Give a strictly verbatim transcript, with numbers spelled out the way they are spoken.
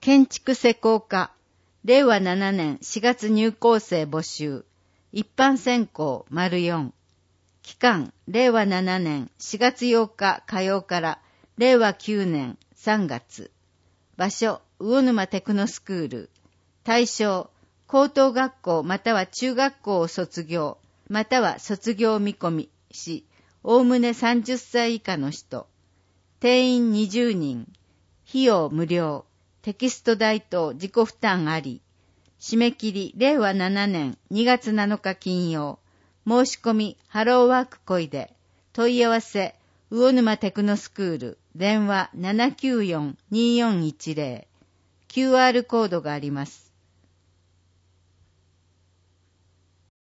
建築施工科、れいわななねんしがつ入校生募集、一般選考 ⑤よん。期間、れいわななねんしがつようか火曜かられいわきゅうねんさんがつ。場所、魚沼テクノスクール。対象、高等学校または中学校を卒業、または卒業見込みし、おおむねさんじゅっさい以下の人。定員にじゅうにん。費用無料。テキスト代等自己負担あり。締め切りれいわななねんにがつなのか金曜。申し込みハローワークこいで。問い合わせ魚沼テクノスクール。電話 ななきゅうよんにーよんいちゼロ。キューアール コードがあります。